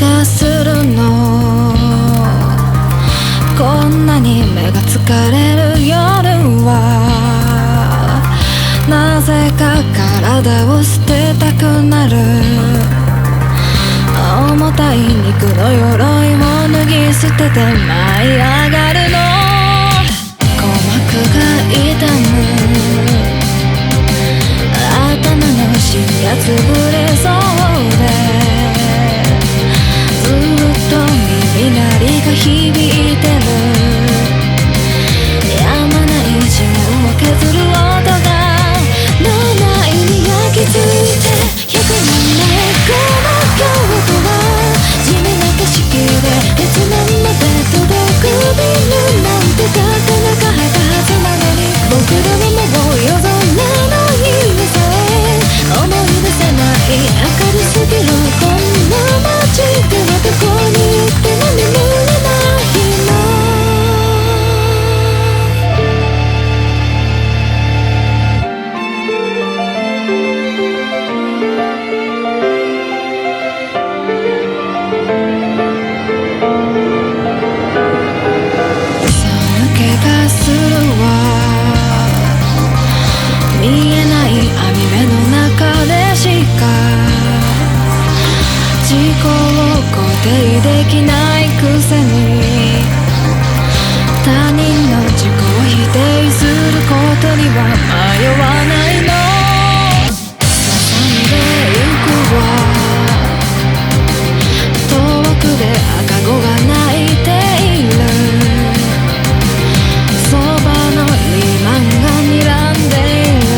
がするの。こんなに目が疲れる夜はなぜか体を捨てたくなる。重たい肉の鎧を脱ぎ捨てて舞い上がるの。鼓膜が痛む、頭の芯が潰れそうでずっと耳鳴りが響いてる。やまない芯を削る音が脳内に焼き付いて100年前この京都は地味な景色で月面まで届くビルなんて高らかへたはずなのに僕らはもう夜空の夢さえ思い出せない。明るすぎるこんな街ではどこに行っても眠れないの。寒気がするわ。見えない網目の中でしか自己を肯定できないくせに他人の自己を否定することには迷わないの。進んでゆくわ。遠くで赤子が泣いている。そばのリーマンが睨んでいる。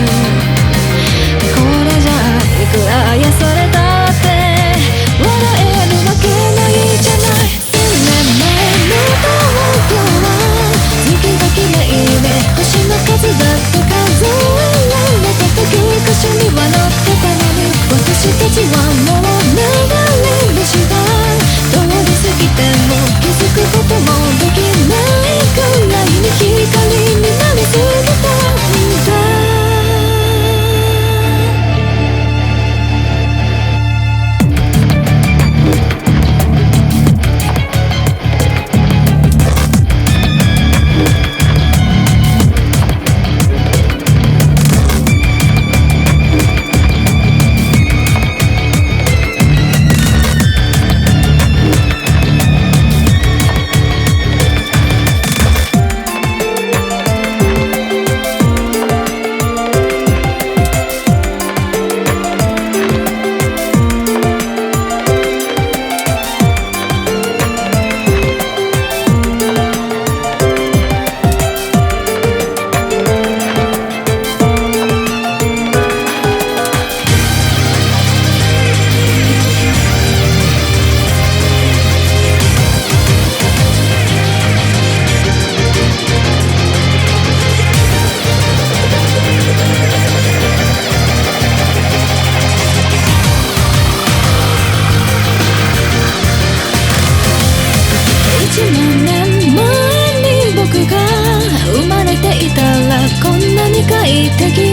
これじゃいくら癒されたって笑えるわけないじゃない。1000年前の東京は月が綺麗で星の数だって数えられた時歌詞には乗ってたのに私たちはもう流れ星だ。通り過ぎても気づくこともできないくらいに光になりすぎたんだ。1万年前に僕が生まれていたらこんなに快適